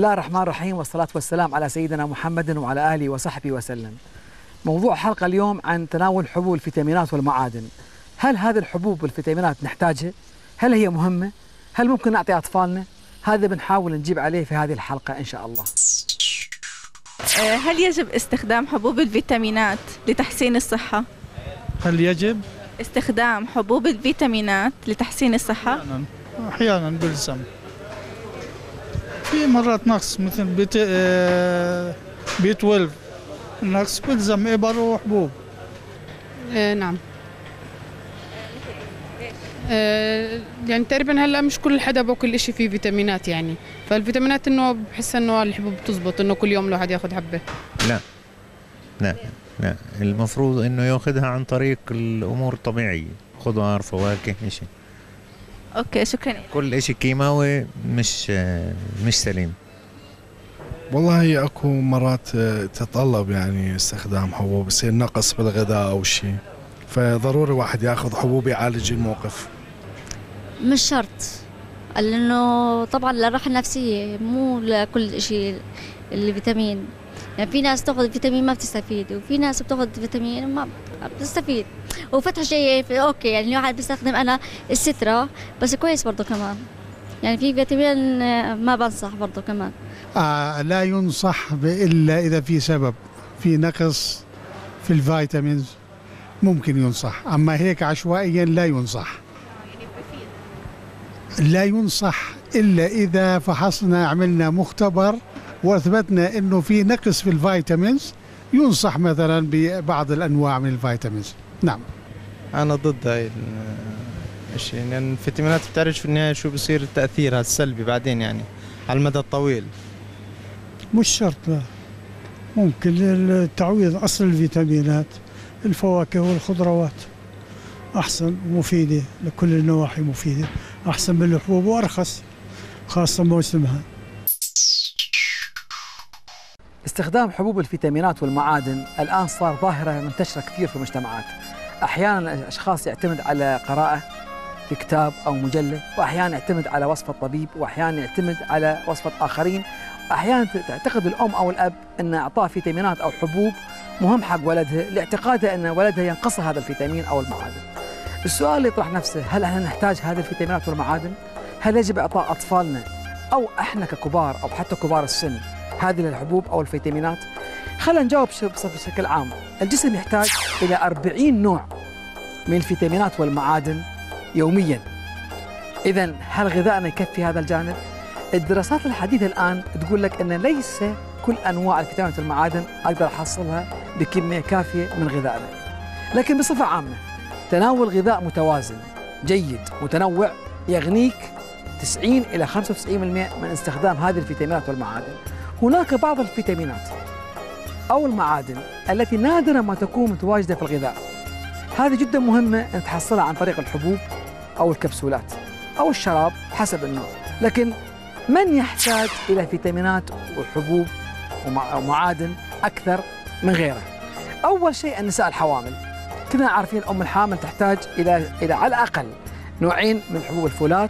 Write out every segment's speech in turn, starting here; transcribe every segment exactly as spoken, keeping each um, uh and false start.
الله الرحمن الرحيم، والصلاة والسلام على سيدنا محمد وعلى آله وصحبه وسلم. موضوع حلقة اليوم عن تناول حبوب الفيتامينات والمعادن. هل هذه الحبوب والفيتامينات نحتاجها؟ هل هي مهمة؟ هل ممكن نعطي أطفالنا؟ هذا بنحاول نجيب عليه في هذه الحلقة إن شاء الله. هل يجب استخدام حبوب الفيتامينات لتحسين الصحة؟ هل يجب استخدام حبوب الفيتامينات لتحسين الصحة؟ أحيانا أحيانا بلزم. في مرات نقص مثل بي بي اثنا عشر نقص بلزم إبر وحبوب. آه نعم. آه يعني تقريبا هلا مش كل حدا باكل شيء فيه فيتامينات، يعني فالفيتامينات انه بحس انه الحبوب بتزبط انه كل يوم الواحد ياخذ حبه. لا لا لا المفروض انه ياخذها عن طريق الامور الطبيعيه، خضار فواكه شيء. اوكي شكرا. كل شيء كيماوي مش مش سليم. والله اكو مرات تتطلب يعني استخدام حبوب، يصير نقص بالغذاء او شيء، فضروري واحد ياخذ حبوب يعالج الموقف. مش شرط، لانه طبعا للراحه النفسيه مو لكل شيء الفيتامين. يعني في ناس تاخذ فيتامين ما بتستفيد، وفي ناس بتاخذ فيتامين ما بتستفيد. وفتح شيء اوكي، يعني الواحد بيستخدم انا السترة بس كويس برضه كمان. يعني في فيتامين ما بنصح برضه كمان. آه لا ينصح الا اذا في سبب، في نقص في الفيتامينز ممكن ينصح، اما هيك عشوائيا لا ينصح. لا ينصح الا اذا فحصنا، عملنا مختبر واثبتنا انه في نقص في الفيتامينز، ينصح مثلا ببعض الانواع من الفيتامينز. نعم. انا ضد هاي الشيء، لان الفيتامينات بتعرف في النهايه شو بصير التاثير السلبي بعدين، يعني على المدى الطويل. مش شرط، لا ممكن التعويض. اصل الفيتامينات الفواكه والخضروات احسن ومفيده لكل النواحي، مفيده احسن من الحبوب وارخص خاصه موسمها. استخدام حبوب الفيتامينات والمعادن الآن صار ظاهرة منتشرة كثير في المجتمعات. أحيانا الأشخاص يعتمد على قراءة في كتاب أو مجلة، وأحيانا يعتمد على وصفة طبيب، وأحيانا يعتمد على وصفة آخرين، وأحيانا تعتقد الأم أو الأب أن إعطاء فيتامينات أو حبوب مهم حق ولدها لاعتقادها أن ولدها ينقص هذا الفيتامين أو المعادن. السؤال اللي يطرح نفسه، هل احنا نحتاج هذه الفيتامينات والمعادن؟ هل يجب إعطاء أطفالنا أو إحنا ككبار أو حتى كبار السن هذه الحبوب أو الفيتامينات؟ خلينا نجاوب بشكل عام. الجسم يحتاج إلى أربعين نوع من الفيتامينات والمعادن يومياً. إذن هل غذائنا يكفي هذا الجانب؟ الدراسات الحديثة الآن تقول لك أن ليس كل أنواع الفيتامينات والمعادن أقدر أحصلها بكمية كافية من غذائنا، لكن بصفة عامة تناول غذاء متوازن جيد متنوع يغنيك تسعين إلى خمسة وتسعين بالمئة من استخدام هذه الفيتامينات والمعادن. هناك بعض الفيتامينات أو المعادن التي نادرا ما تكون متواجدة في الغذاء، هذه جدا مهمة أن تحصلها عن طريق الحبوب أو الكبسولات أو الشراب حسب النوع. لكن من يحتاج إلى فيتامينات وحبوب ومعادن أكثر من غيره؟ أول شيء النساء الحوامل. كلنا عارفين الأم الحامل تحتاج إلى إلى على الأقل نوعين من حبوب الفولات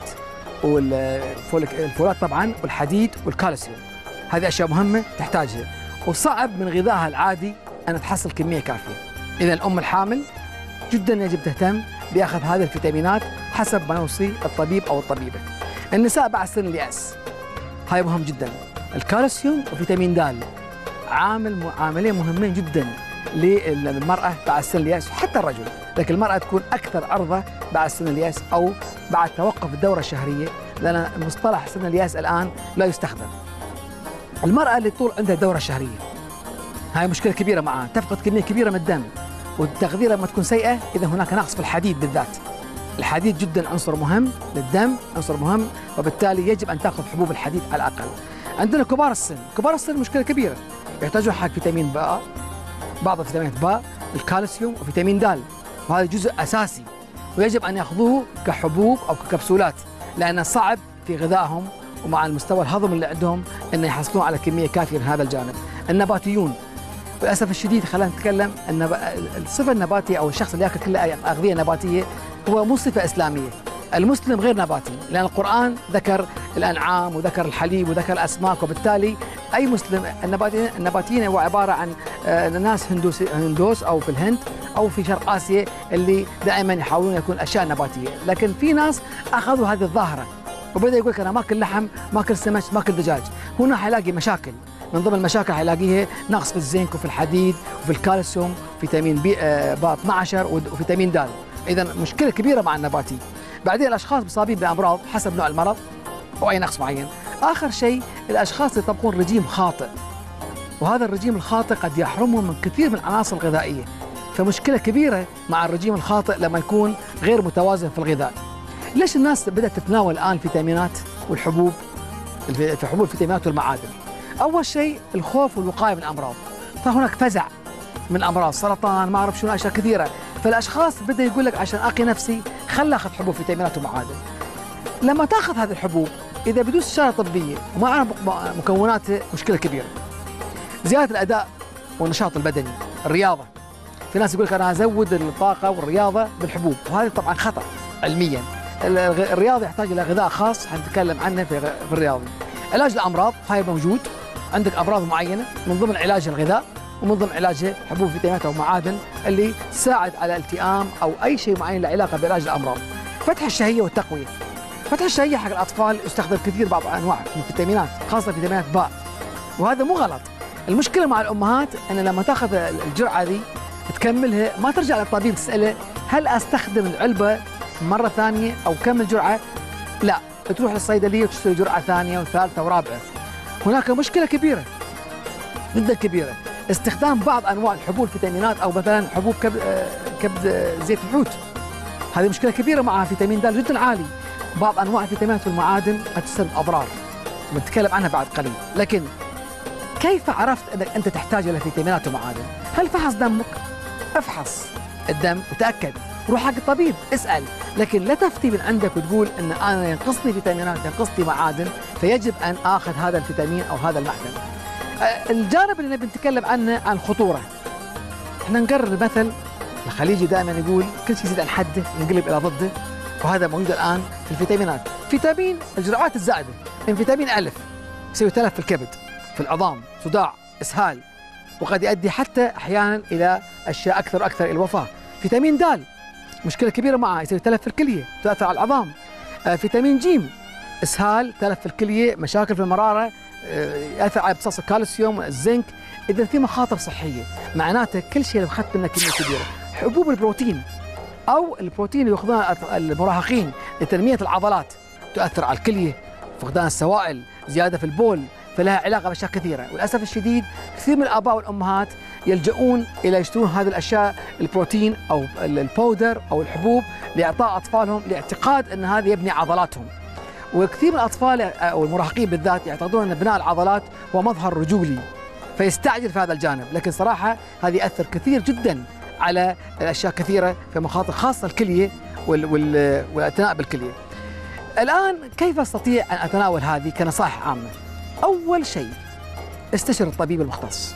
والفولات طبعا والحديد والكالسيوم. هذه أشياء مهمة تحتاجها، وصعب من غذائها العادي أن تحصل كمية كافية. إذا الأم الحامل جدا يجب تهتم بأخذ هذه الفيتامينات حسب ما يوصي الطبيب أو الطبيبة. النساء بعد سن اليأس هاي مهم جدا. الكالسيوم وفيتامين د عامل عاملين مهمين جدا للمرأة بعد سن اليأس وحتى الرجل، لكن المرأة تكون أكثر عرضة بعد سن اليأس أو بعد توقف الدورة الشهرية، لأن مصطلح سن اليأس الآن لا يستخدم. المرأة اللي طول عندها دورة شهرية هاي مشكلة كبيرة معها، تفقد كمية كبيرة من الدم، والتغذية لما تكون سيئة إذا هناك نقص في الحديد بالذات. الحديد جدا عنصر مهم للدم، عنصر مهم، وبالتالي يجب أن تأخذ حبوب الحديد على الأقل. عندنا كبار السن، كبار السن مشكلة كبيرة، يحتاجون حق فيتامين باء، بعض الفيتامينات باء، الكالسيوم وفيتامين د، وهذا جزء أساسي ويجب أن يأخذوه كحبوب أو ككبسولات، لأنه صعب في غذائهم ومع المستوى الهضم اللي عندهم أن يحصلون على كمية كافية من هذا الجانب. النباتيون للأسف الشديد، خلينا نتكلم أن الصفة النباتية أو الشخص اللي يأكل كل أغذية نباتية هو مو صفة إسلامية. المسلم غير نباتي، لأن القرآن ذكر الأنعام وذكر الحليب وذكر الأسماك، وبالتالي أي مسلم النباتيين النباتيين هو عبارة عن ناس هندوس هندوس أو في الهند أو في شرق آسيا اللي دائما يحاولون يكون أشياء نباتية، لكن في ناس أخذوا هذه الظاهرة وبدأ يقول لك أنا ماكل لحم، ماكل سمك، ماكل دجاج. هنا حيلاقي مشاكل، من ضمن المشاكل حيلاقيها نقص في الزنك وفي الحديد وفي الكالسيوم، فيتامين بي با اثني عشر وفيتامين د. إذا مشكلة كبيرة مع النباتي. بعدين الأشخاص مصابين بأمراض حسب نوع المرض أو أي نقص معين. آخر شيء الأشخاص اللي يطبقون رجيم خاطئ، وهذا الرجيم الخاطئ قد يحرمهم من كثير من العناصر الغذائية، فمشكلة كبيرة مع الرجيم الخاطئ لما يكون غير متوازن في الغذاء. ليش الناس بدأت تتناول الآن فيتامينات والحبوب، في حبوب الفيتامينات والمعادن؟ أول شيء الخوف والوقاية من الأمراض، فهناك فزع من أمراض سرطان ما أعرف شنو أشياء كثيرة، فالأشخاص بدأ يقول لك عشان أقي نفسي خل أخذ حبوب فيتامينات ومعادن. لما تاخذ هذه الحبوب إذا بدون استشارة طبية وما أعرف مكوناتها مشكلة كبيرة. زيادة الأداء والنشاط البدني، الرياضة، في ناس يقول لك أنا أزود الطاقة والرياضة بالحبوب، وهذا طبعا خطأ علميا. الرياضي يحتاج إلى غذاء خاص حنتكلم عنه في الرياضي. علاج الأمراض هاي موجود، عندك أمراض معينة من ضمن علاج الغذاء ومن ضمن علاجها حبوب فيتامينات أو معادن اللي تساعد على التئام أو أي شيء معين له علاقة بعلاج الأمراض. فتح الشهية والتقوية. فتح الشهية حق الأطفال يستخدم كثير بعض أنواع من الفيتامينات، خاصة فيتامينات باء، وهذا مو غلط. المشكلة مع الأمهات أن لما تاخذ الجرعة ذي تكملها ما ترجع للطبيب تسأله هل أستخدم العلبة مرة ثانية أو كم الجرعة؟ لا، تروح للصيدلية وتشتري جرعة ثانية وثالثة ورابعة. هناك مشكلة كبيرة جدا كبيرة، استخدام بعض أنواع الحبوب الفيتامينات أو مثلا حبوب كبد كبد زيت الحوت، هذه مشكلة كبيرة معها فيتامين د جدا عالي. بعض أنواع الفيتامينات والمعادن قد تسبب أضرار بنتكلم عنها بعد قليل. لكن كيف عرفت أنك أنت تحتاج إلى فيتامينات ومعادن؟ هل فحص دمك؟ افحص الدم وتأكد، روح حق الطبيب اسأل، لكن لا تفتي من عندك وتقول ان انا ينقصني فيتامينات ينقصني معادن فيجب ان اخذ هذا الفيتامين او هذا المعدن. الجانب اللي نبي نتكلم عنه عن الخطورة. احنا نقرر المثل الخليجي دائما يقول كل شيء يزيد عن حده ينقلب الى ضده، وهذا موجود الان في الفيتامينات. فيتامين الجرعات الزائدة من فيتامين ألف يسوي تلف في الكبد، في العظام، صداع، اسهال، وقد يؤدي حتى احيانا الى اشياء اكثر واكثر الى الوفاه. فيتامين د مشكله كبيره معه، يصير تلف في الكليه، تؤثر على العظام. آه فيتامين ج اسهال، تلف في الكليه، مشاكل في المراره، آه ياثر على امتصاص الكالسيوم، الزنك. اذا في مخاطر صحيه، معناته كل شيء لو اخذت منه كميه كبيره. حبوب البروتين او البروتين اللي ياخذونها المراهقين لتنميه العضلات تؤثر على الكليه، فقدان السوائل، زياده في البول، فلها علاقه باشياء كثيره. وللاسف الشديد كثير من الاباء والامهات يلجؤون الى يشترون هذه الاشياء البروتين او الباودر او الحبوب لاعطاء اطفالهم لاعتقاد ان هذا يبني عضلاتهم. وكثير من الاطفال او المراهقين بالذات يعتقدون ان بناء العضلات هو مظهر رجولي، فيستعجل في هذا الجانب، لكن صراحه هذه ياثر كثير جدا على اشياء كثيره في مخاطر خاصه الكليه والاعتناء بالكليه. الان كيف استطيع ان اتناول هذه كنصائح عامه؟ أول شيء استشر الطبيب المختص.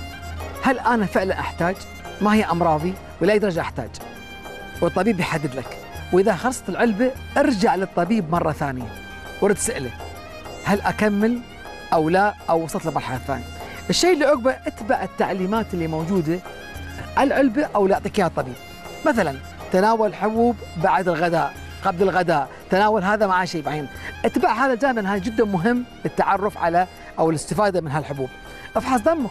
هل أنا فعلا أحتاج؟ ما هي أمراضي؟ ولا أي درجة أحتاج؟ والطبيب يحدد لك. وإذا خلصت العلبة ارجع للطبيب مرة ثانية ورد سأله هل أكمل أو لا أو وصلت للمرحلة الثانية. الشيء اللي عقبه اتبع التعليمات اللي موجودة على العلبة أو اللي يعطيك إياها الطبيب. مثلا تناول حبوب بعد الغداء، قبل الغداء، تناول هذا مع شيء معين. اتباع هذا الجانب هذا جدا مهم للتعرف على او الاستفاده من هالحبوب. افحص دمك،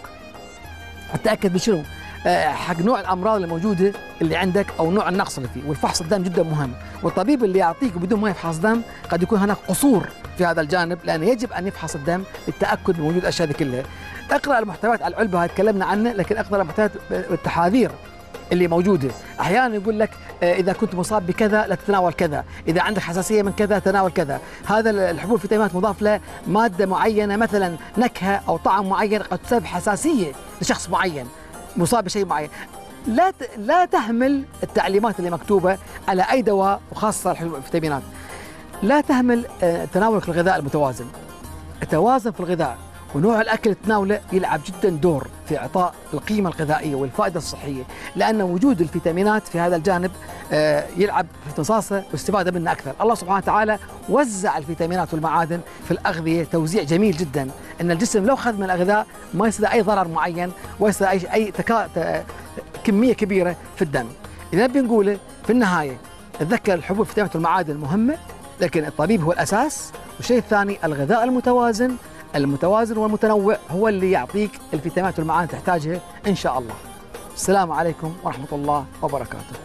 اتاكد بشنو حق نوع الامراض اللي موجوده اللي عندك او نوع النقص اللي فيه، والفحص الدم جدا مهم. والطبيب اللي يعطيك بدون ما يفحص دم قد يكون هناك قصور في هذا الجانب، لانه يجب ان يفحص الدم للتاكد من وجود الاشياء هذه كلها. اقرا المحتويات على العلبه هاي تكلمنا عنه، لكن اقرا المحتويات والتحاذير اللي موجوده. احيانا يقول لك اذا كنت مصاب بكذا لا تتناول كذا، اذا عندك حساسيه من كذا تناول كذا. هذا الحبوب الفيتامينات مضاف له ماده معينه، مثلا نكهه او طعم معين قد تسبب حساسيه لشخص معين مصاب بشيء معين. لا لا تهمل التعليمات اللي مكتوبه على اي دواء، وخاصه الفيتامينات. لا تهمل تناولك الغذاء المتوازن. التوازن في الغذاء ونوع الاكل اللي تناوله يلعب جدا دور في إعطاء القيمة الغذائية والفائدة الصحية، لأن وجود الفيتامينات في هذا الجانب يلعب في امتصاصه واستفادة منه أكثر. الله سبحانه وتعالى وزع الفيتامينات والمعادن في الأغذية توزيع جميل جدا، أن الجسم لو أخذ من الأغذاء ما يصير أي ضرر معين ويصير أي أي تكا... كمية كبيرة في الدم. إذا بنقوله في النهاية تذكر الحبوب والفيتامينات والمعادن مهمة، لكن الطبيب هو الأساس، والشيء الثاني الغذاء المتوازن المتوازن والمتنوع هو اللي يعطيك الفيتامينات والمعادن تحتاجها إن شاء الله. السلام عليكم ورحمة الله وبركاته.